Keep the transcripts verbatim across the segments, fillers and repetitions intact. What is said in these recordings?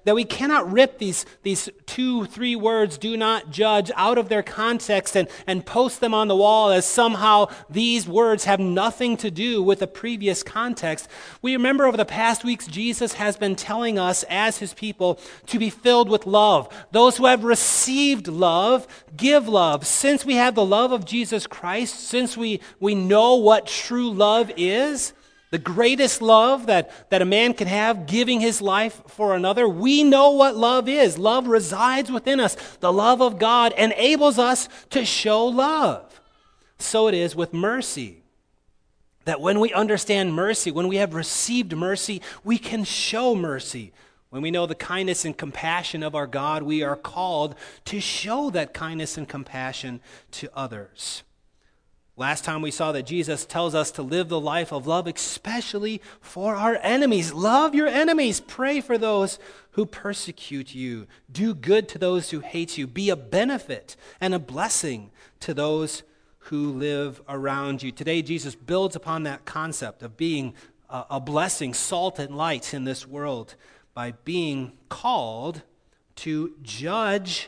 that we cannot rip these, these two, three words, do not judge, out of their context and, and post them on the wall as somehow these words have nothing to do with the previous context. We remember over the past weeks, Jesus has been telling us as his people to be filled with love. Those who have received love, give love. Since we have the love of Jesus Christ, since we, we know what true love is, the greatest love that, that a man can have, giving his life for another, we know what love is. Love resides within us. The love of God enables us to show love. So it is with mercy. That when we understand mercy, when we have received mercy, we can show mercy. When we know the kindness and compassion of our God, we are called to show that kindness and compassion to others. Last time we saw that Jesus tells us to live the life of love, especially for our enemies. Love your enemies. Pray for those who persecute you. Do good to those who hate you. Be a benefit and a blessing to those who live around you. Today, Jesus builds upon that concept of being a, a blessing, salt and light in this world by being called to judge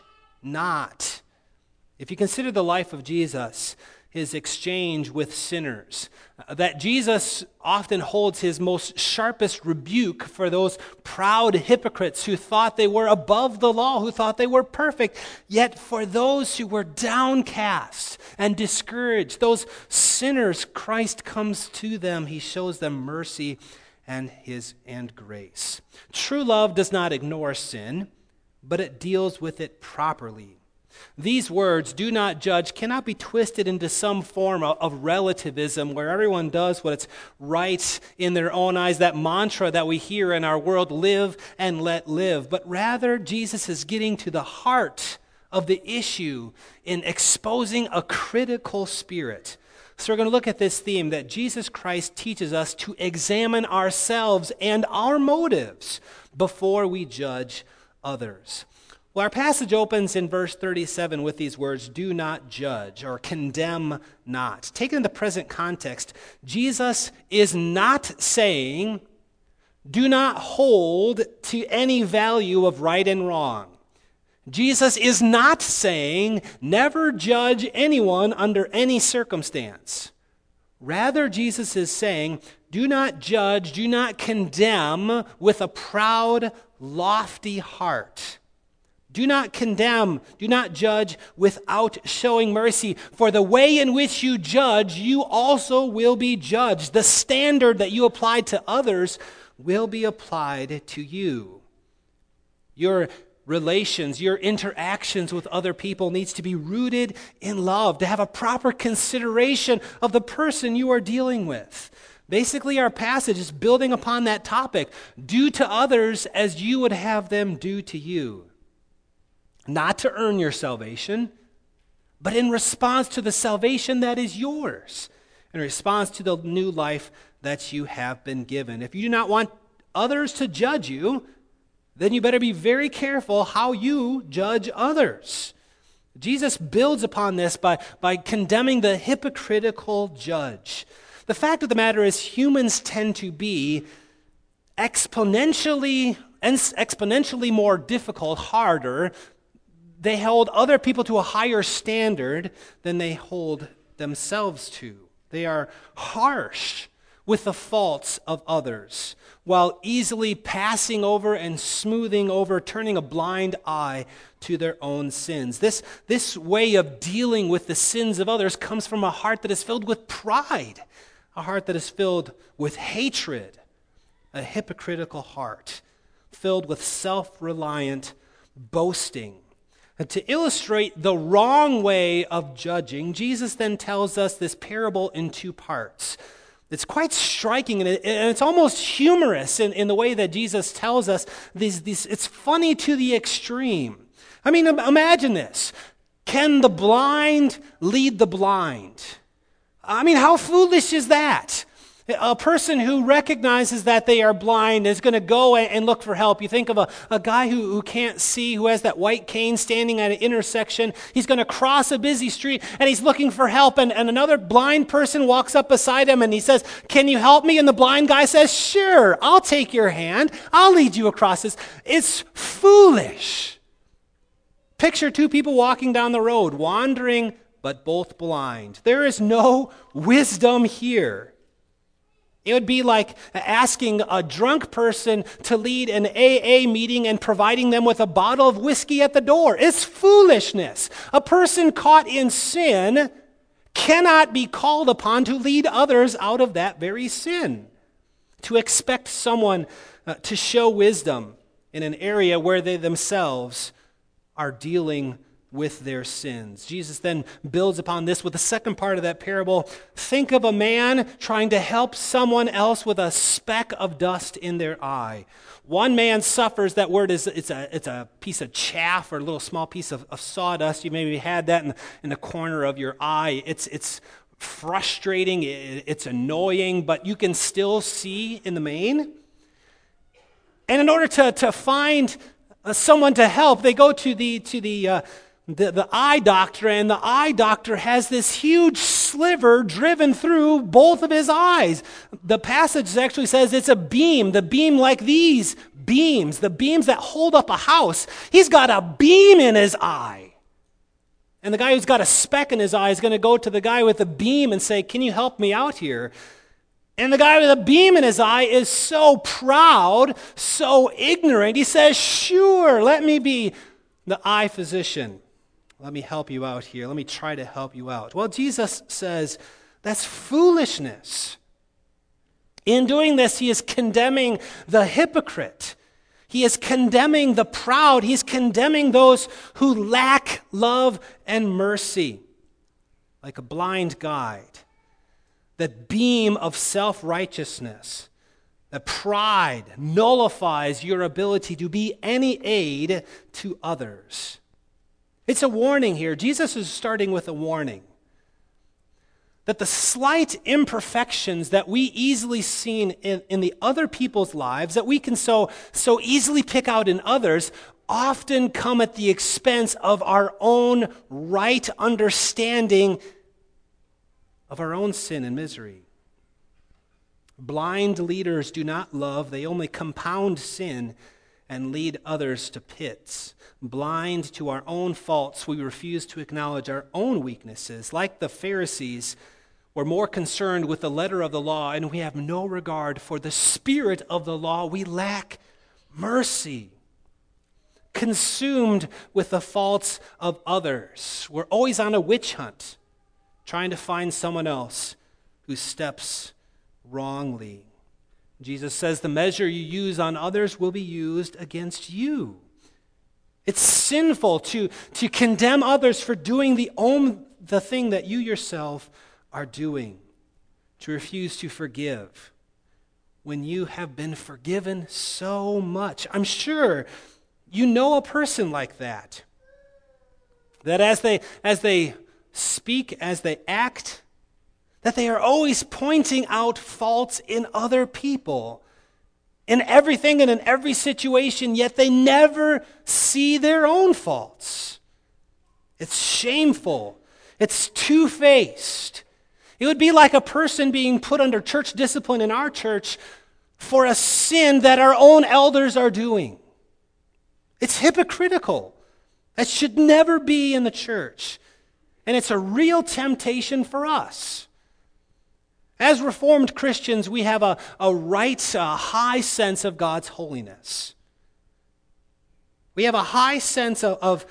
not. If you consider the life of Jesus, his exchange with sinners, that Jesus often holds his most sharpest rebuke for those proud hypocrites who thought they were above the law, who thought they were perfect. Yet for those who were downcast and discouraged, those sinners, Christ comes to them. He shows them mercy and his and grace. True love does not ignore sin, but it deals with it properly. These words, do not judge, cannot be twisted into some form of, of relativism where everyone does what it's right in their own eyes, that mantra that we hear in our world, live and let live. But rather, Jesus is getting to the heart of the issue in exposing a critical spirit. So we're going to look at this theme that Jesus Christ teaches us to examine ourselves and our motives before we judge others. Well, our passage opens in verse thirty-seven with these words, do not judge or condemn not. Taken in the present context, Jesus is not saying, do not hold to any value of right and wrong. Jesus is not saying, never judge anyone under any circumstance. Rather, Jesus is saying, do not judge, do not condemn with a proud, lofty heart. Do not condemn, do not judge without showing mercy. For the way in which you judge, you also will be judged. The standard that you apply to others will be applied to you. Your relations, your interactions with other people needs to be rooted in love, to have a proper consideration of the person you are dealing with. Basically, our passage is building upon that topic. Do to others as you would have them do to you. Not to earn your salvation, but in response to the salvation that is yours, in response to the new life that you have been given. If you do not want others to judge you, then you better be very careful how you judge others. Jesus builds upon this by, by condemning the hypocritical judge. The fact of the matter is, humans tend to be exponentially, exponentially more difficult, harder. They hold other people to a higher standard than they hold themselves to. They are harsh with the faults of others, while easily passing over and smoothing over, turning a blind eye to their own sins. This, this way of dealing with the sins of others comes from a heart that is filled with pride, a heart that is filled with hatred, a hypocritical heart, filled with self-reliant boasting. And to illustrate the wrong way of judging, Jesus then tells us this parable in two parts. It's quite striking, and, it, and it's almost humorous in, in the way that Jesus tells us. These, these, it's funny to the extreme. I mean, imagine this. Can the blind lead the blind? I mean, how foolish is that? A person who recognizes that they are blind is going to go and look for help. You think of a, a guy who, who can't see, who has that white cane standing at an intersection. He's going to cross a busy street and he's looking for help. And, and another blind person walks up beside him and he says, "Can you help me?" And the blind guy says, "Sure, I'll take your hand. I'll lead you across this." It's foolish. Picture two people walking down the road, wandering but both blind. There is no wisdom here. It would be like asking a drunk person to lead an A A meeting and providing them with a bottle of whiskey at the door. It's foolishness. A person caught in sin cannot be called upon to lead others out of that very sin. To expect someone uh, to show wisdom in an area where they themselves are dealing with their sins. Jesus then builds upon this with the second part of that parable. Think of a man trying to help someone else with a speck of dust in their eye. One man suffers, that word is it's a it's a piece of chaff or a little small piece of, of sawdust. You maybe had that in, in the corner of your eye. It's it's frustrating, it, it's annoying, but you can still see in the main. And in order to, to find uh, someone to help, they go to the to the uh, The, the eye doctor, and the eye doctor has this huge sliver driven through both of his eyes. The passage actually says it's a beam, the beam like these beams, the beams that hold up a house. He's got a beam in his eye. And the guy who's got a speck in his eye is going to go to the guy with the beam and say, "Can you help me out here?" And the guy with a beam in his eye is so proud, so ignorant. He says, "Sure, let me be the eye physician. Let me help you out here. Let me try to help you out." Well, Jesus says that's foolishness. In doing this, he is condemning the hypocrite. He is condemning the proud. He's condemning those who lack love and mercy. Like a blind guide, that beam of self-righteousness, that pride nullifies your ability to be any aid to others. It's a warning here. Jesus is starting with a warning that the slight imperfections that we easily see in, in the other people's lives, that we can so, so easily pick out in others, often come at the expense of our own right understanding of our own sin and misery. Blind leaders do not love, they only compound sin and lead others to pits. Blind to our own faults, we refuse to acknowledge our own weaknesses. Like the Pharisees, we're more concerned with the letter of the law, and we have no regard for the spirit of the law. We lack mercy. Consumed with the faults of others, we're always on a witch hunt, trying to find someone else who steps wrongly. Jesus says the measure you use on others will be used against you. It's sinful to, to condemn others for doing the, own, the thing that you yourself are doing, to refuse to forgive when you have been forgiven so much. I'm sure you know a person like that, that as they, as they speak, as they act, that they are always pointing out faults in other people, in everything and in every situation, yet they never see their own faults. It's shameful. It's two-faced. It would be like a person being put under church discipline in our church for a sin that our own elders are doing. It's hypocritical. That should never be in the church. And it's a real temptation for us. As Reformed Christians, we have a, a right, a high sense of God's holiness. We have a high sense of, of,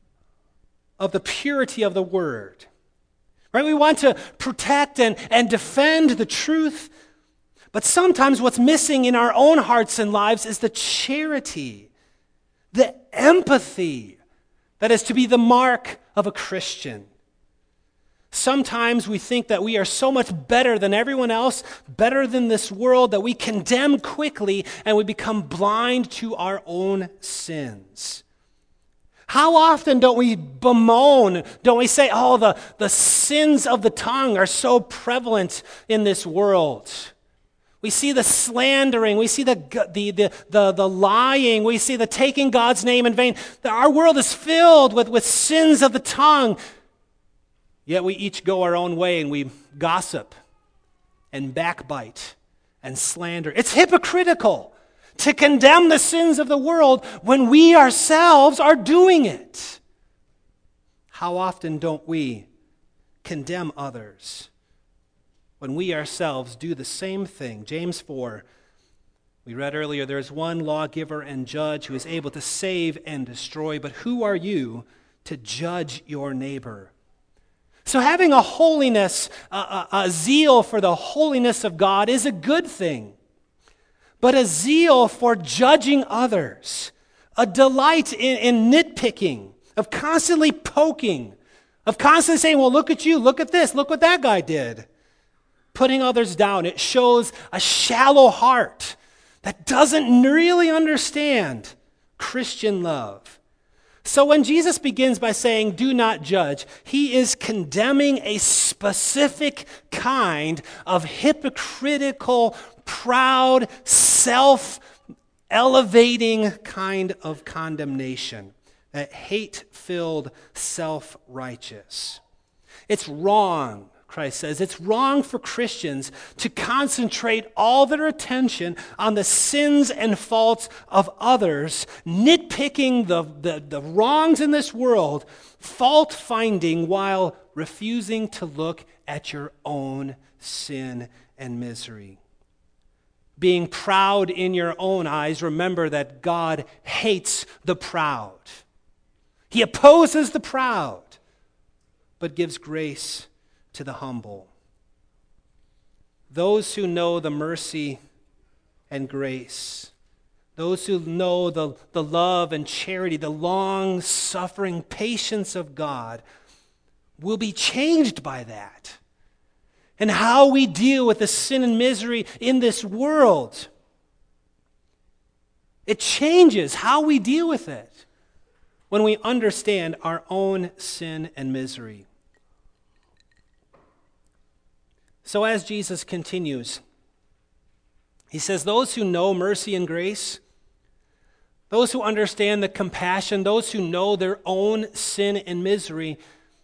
of the purity of the Word. Right? We want to protect and, and defend the truth. But sometimes what's missing in our own hearts and lives is the charity, the empathy that is to be the mark of a Christian. Sometimes we think that we are so much better than everyone else, better than this world, that we condemn quickly and we become blind to our own sins. How often don't we bemoan, don't we say, oh, the, the sins of the tongue are so prevalent in this world. We see the slandering. We see the, the, the, the, the lying. We see the taking God's name in vain. Our world is filled with, with sins of the tongue. Yet we each go our own way and we gossip and backbite and slander. It's hypocritical to condemn the sins of the world when we ourselves are doing it. How often don't we condemn others when we ourselves do the same thing? James four, we read earlier, there is one lawgiver and judge who is able to save and destroy, but who are you to judge your neighbor? So having a holiness, a, a, a zeal for the holiness of God is a good thing. But a zeal for judging others, a delight in, in nitpicking, of constantly poking, of constantly saying, well, look at you, look at this, look what that guy did. Putting others down, it shows a shallow heart that doesn't really understand Christian love. So when Jesus begins by saying, do not judge, he is condemning a specific kind of hypocritical, proud, self-elevating kind of condemnation, that hate-filled, self-righteous. It's wrong, Christ says. It's wrong for Christians to concentrate all their attention on the sins and faults of others, nitpicking the, the, the wrongs in this world, fault-finding while refusing to look at your own sin and misery. Being proud in your own eyes, remember that God hates the proud. He opposes the proud, but gives grace to the humble. Those who know the mercy and grace, those who know the, the love and charity, the long-suffering patience of God, will be changed by that. And how we deal with the sin and misery in this world, it changes how we deal with it when we understand our own sin and misery. So as Jesus continues, he says, those who know mercy and grace, those who understand the compassion, those who know their own sin and misery,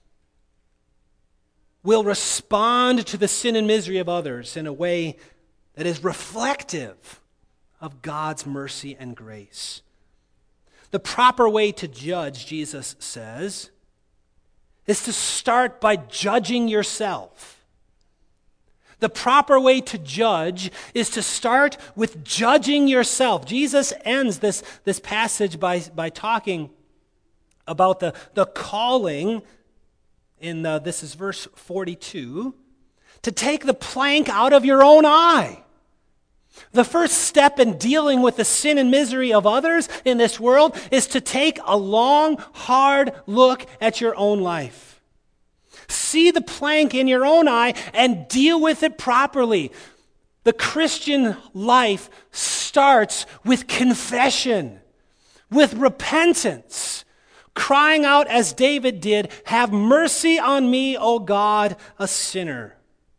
will respond to the sin and misery of others in a way that is reflective of God's mercy and grace. The proper way to judge, Jesus says, is to start by judging yourself. The proper way to judge is to start with judging yourself. Jesus ends this, this passage by, by talking about the, the calling, in the, this is verse forty-two, to take the plank out of your own eye. The first step in dealing with the sin and misery of others in this world is to take a long, hard look at your own life. See the plank in your own eye and deal with it properly. The Christian life starts with confession, with repentance, crying out as David did, "Have mercy on me, O God, a sinner."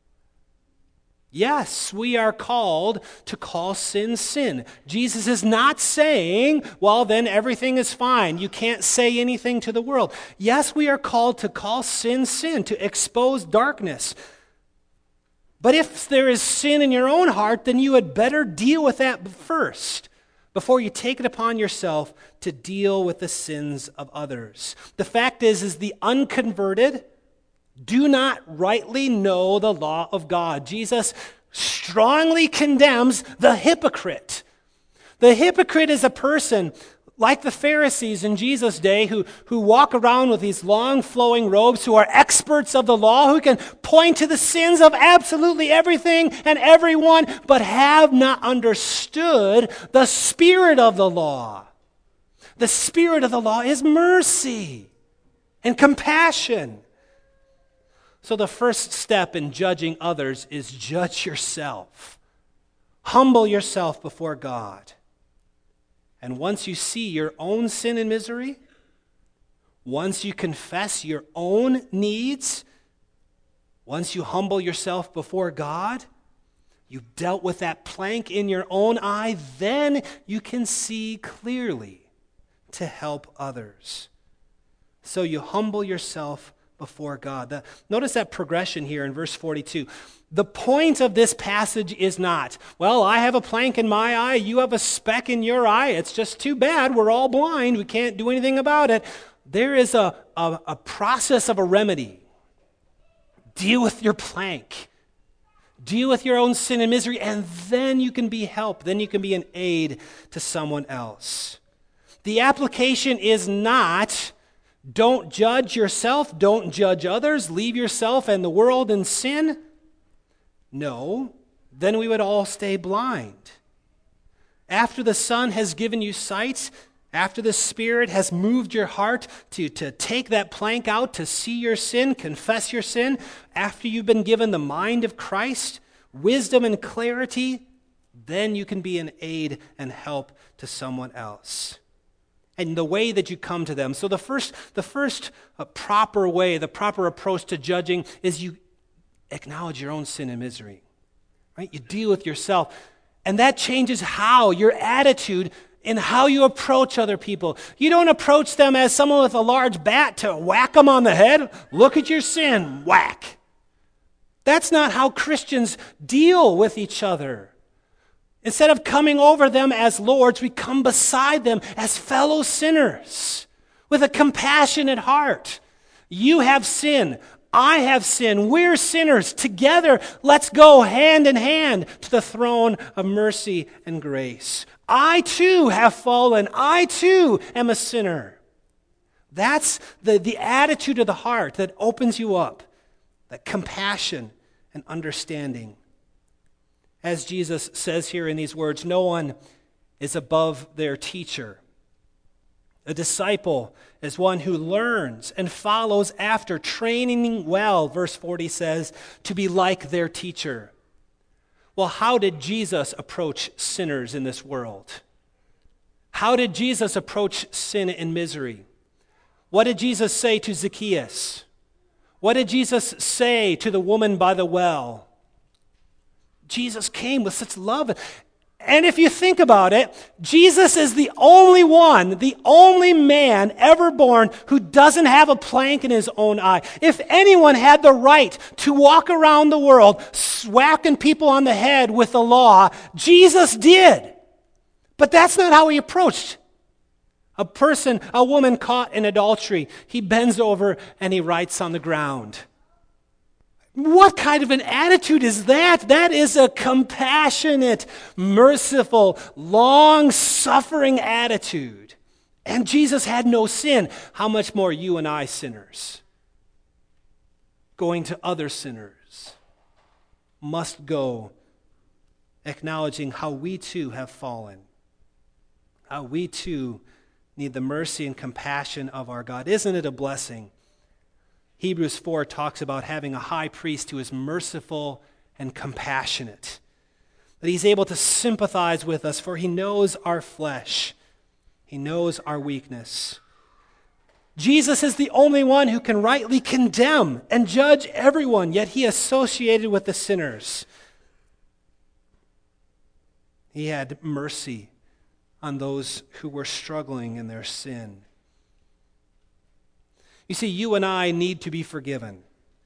Yes, we are called to call sin sin. Jesus is not saying, well, then everything is fine. You can't say anything to the world. Yes, we are called to call sin sin, to expose darkness. But if there is sin in your own heart, then you had better deal with that first before you take it upon yourself to deal with the sins of others. The fact is, is the unconverted do not rightly know the law of God. Jesus strongly condemns the hypocrite. The hypocrite is a person like the Pharisees in Jesus' day who, who walk around with these long flowing robes, who are experts of the law, who can point to the sins of absolutely everything and everyone, but have not understood the spirit of the law. The spirit of the law is mercy and compassion. So the first step in judging others is judge yourself. Humble yourself before God. And once you see your own sin and misery, once you confess your own needs, once you humble yourself before God, you've dealt with that plank in your own eye, then you can see clearly to help others. So you humble yourself before God. The, notice that progression here in verse forty-two. The point of this passage is not, well, I have a plank in my eye, you have a speck in your eye. It's just too bad. We're all blind. We can't do anything about it. There is a, a, a process of a remedy. Deal with your plank. Deal with your own sin and misery, and then you can be help. Then you can be an aid to someone else. The application is not, don't judge yourself, don't judge others, leave yourself and the world in sin. No, then we would all stay blind. After the Son has given you sight, after the Spirit has moved your heart to, to take that plank out, to see your sin, confess your sin, after you've been given the mind of Christ, wisdom and clarity, then you can be an aid and help to someone else. And the way that you come to them. So the first, the first uh, proper way, the proper approach to judging is you acknowledge your own sin and misery, right? You deal with yourself. And that changes how, your attitude in how you approach other people. You don't approach them as someone with a large bat to whack them on the head. Look at your sin, whack. That's not how Christians deal with each other. Instead of coming over them as lords, we come beside them as fellow sinners with a compassionate heart. You have sin. I have sin. We're sinners. Together, let's go hand in hand to the throne of mercy and grace. I too have fallen. I too am a sinner. That's the, the attitude of the heart that opens you up, that compassion and understanding. As Jesus says here in these words, no one is above their teacher. A disciple is one who learns and follows after, training well, verse forty says, to be like their teacher. Well, how did Jesus approach sinners in this world? How did Jesus approach sin and misery? What did Jesus say to Zacchaeus? What did Jesus say to the woman by the well? Jesus came with such love. And if you think about it, Jesus is the only one, the only man ever born who doesn't have a plank in his own eye. If anyone had the right to walk around the world whacking people on the head with the law, Jesus did. But that's not how he approached. A person, a woman caught in adultery, he bends over and he writes on the ground. What kind of an attitude is that? That is a compassionate, merciful, long-suffering attitude. And Jesus had no sin. How much more you and I sinners? Going to other sinners must go acknowledging how we too have fallen. How we too need the mercy and compassion of our God. Isn't it a blessing? Hebrews four talks about having a high priest who is merciful and compassionate. That he's able to sympathize with us, for he knows our flesh. He knows our weakness. Jesus is the only one who can rightly condemn and judge everyone, yet he associated with the sinners. He had mercy on those who were struggling in their sin. You see, you and I need to be forgiven.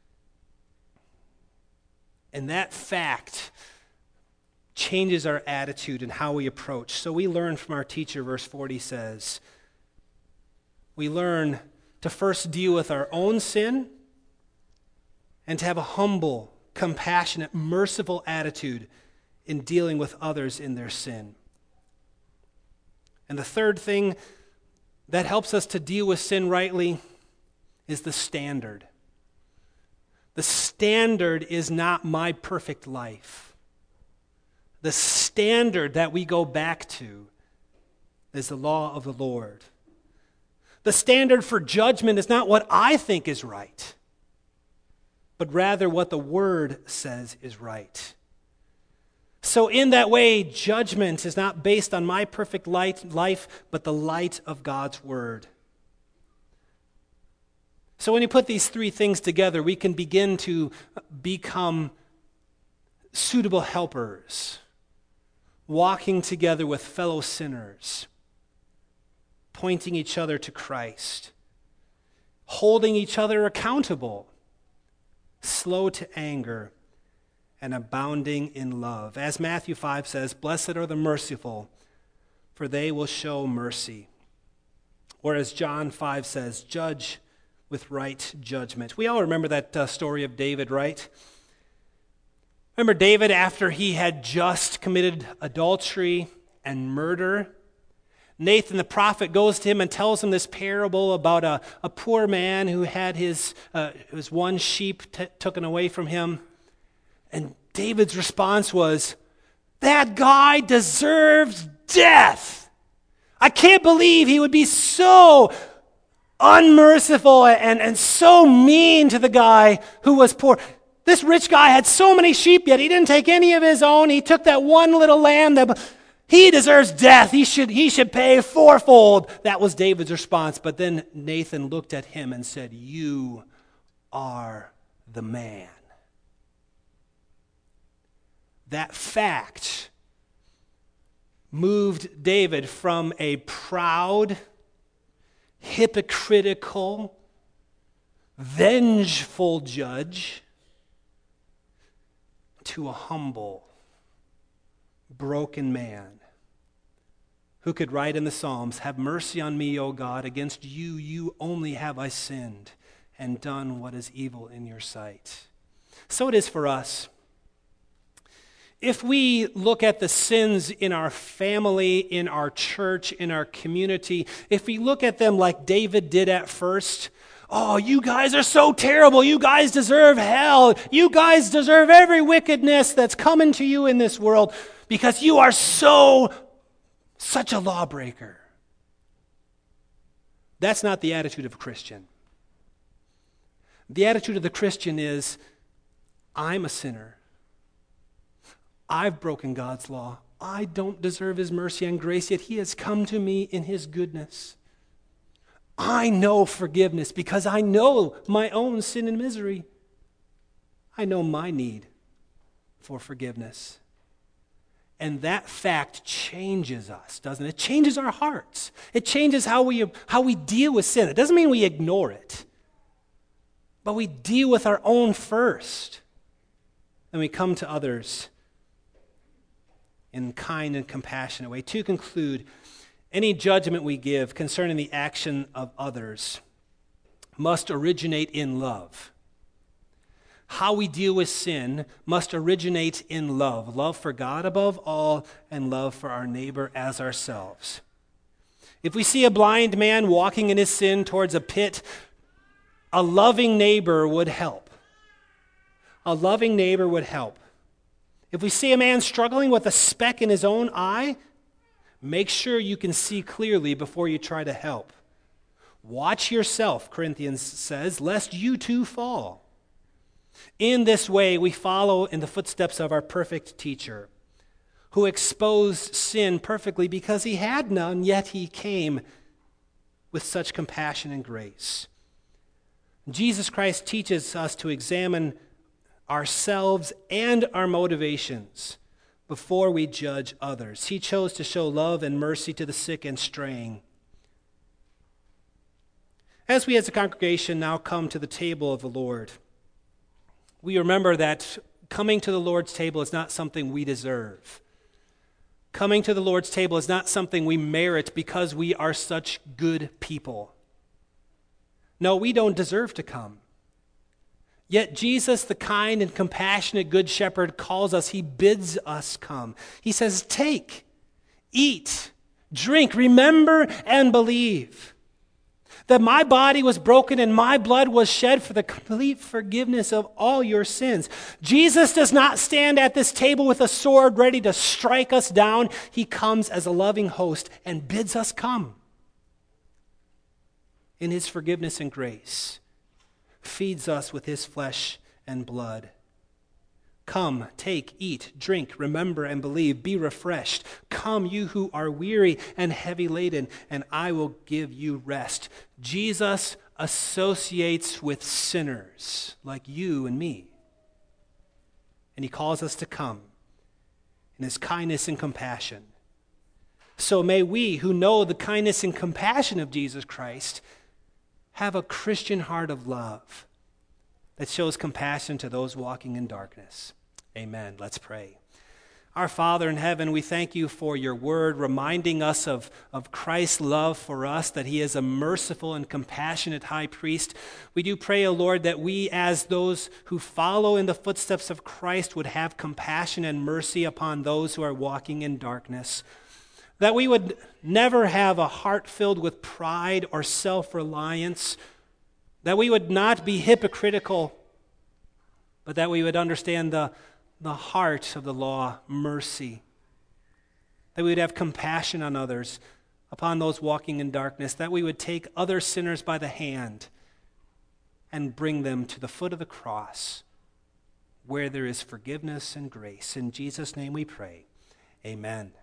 And that fact changes our attitude and how we approach. So we learn from our teacher, verse forty says, we learn to first deal with our own sin and to have a humble, compassionate, merciful attitude in dealing with others in their sin. And the third thing that helps us to deal with sin rightly is the standard. The standard is not my perfect life. The standard that we go back to is the law of the Lord. The standard for judgment is not what I think is right, but rather what the Word says is right. So in that way, judgment is not based on my perfect light, life, but the light of God's Word. So when you put these three things together, we can begin to become suitable helpers, walking together with fellow sinners, pointing each other to Christ, holding each other accountable, slow to anger, and abounding in love. As Matthew five says, "Blessed are the merciful, for they will show mercy." Or as John five says, "Judge with right judgment." We all remember that uh, story of David, right? Remember David after he had just committed adultery and murder? Nathan the prophet goes to him and tells him this parable about a, a poor man who had his, uh, his one sheep t- taken away from him. And David's response was, "That guy deserves death. I can't believe he would be so unmerciful and, and so mean to the guy who was poor. This rich guy had so many sheep, yet he didn't take any of his own. He took that one little lamb. That he deserves death. He should, he should pay fourfold." That was David's response. But then Nathan looked at him and said, "You are the man." That fact moved David from a proud, hypocritical, vengeful judge to a humble, broken man who could write in the Psalms, "Have mercy on me, O God, against you, you only have I sinned and done what is evil in your sight." So it is for us. If we look at the sins in our family, in our church, in our community, if we look at them like David did at first, "Oh, you guys are so terrible. You guys deserve hell. You guys deserve every wickedness that's coming to you in this world because you are so, such a lawbreaker." That's not the attitude of a Christian. The attitude of the Christian is, I'm a sinner. I've broken God's law. I don't deserve his mercy and grace, yet he has come to me in his goodness. I know forgiveness because I know my own sin and misery. I know my need for forgiveness. And that fact changes us, doesn't it? It changes our hearts. It changes how we, how we deal with sin. It doesn't mean we ignore it, but we deal with our own first. And we come to others in kind and compassionate way. To conclude, any judgment we give concerning the action of others must originate in love. How we deal with sin must originate in love. Love for God above all, and love for our neighbor as ourselves. If we see a blind man walking in his sin towards a pit, a loving neighbor would help. A loving neighbor would help. If we see a man struggling with a speck in his own eye, make sure you can see clearly before you try to help. Watch yourself, Corinthians says, lest you too fall. In this way, we follow in the footsteps of our perfect teacher, who exposed sin perfectly because he had none, yet he came with such compassion and grace. Jesus Christ teaches us to examine ourselves and our motivations before we judge others. He chose to show love and mercy to the sick and straying. As we as a congregation now come to the table of the Lord, we remember that coming to the Lord's table is not something we deserve. Coming to the Lord's table is not something we merit because we are such good people. No, we don't deserve to come. Yet Jesus, the kind and compassionate good shepherd, calls us. He bids us come. He says, take, eat, drink, remember and believe that my body was broken and my blood was shed for the complete forgiveness of all your sins. Jesus does not stand at this table with a sword ready to strike us down. He comes as a loving host and bids us come in his forgiveness and grace. Feeds us with his flesh and blood. Come, take, eat, drink, remember and believe. Be refreshed. Come, you who are weary and heavy laden, and I will give you rest. Jesus associates with sinners like you and me. and he calls us to come in his kindness and compassion. So may we, who know the kindness and compassion of Jesus Christ, have a Christian heart of love that shows compassion to those walking in darkness. Amen. Let's pray. Our Father in heaven, we thank you for your word, reminding us of, of Christ's love for us, that he is a merciful and compassionate high priest. We do pray, O Lord, that we as those who follow in the footsteps of Christ would have compassion and mercy upon those who are walking in darkness. That we would never have a heart filled with pride or self-reliance. That we would not be hypocritical, but that we would understand the the heart of the law, mercy. That we would have compassion on others, upon those walking in darkness. That we would take other sinners by the hand and bring them to the foot of the cross, where there is forgiveness and grace. In Jesus' name we pray. Amen.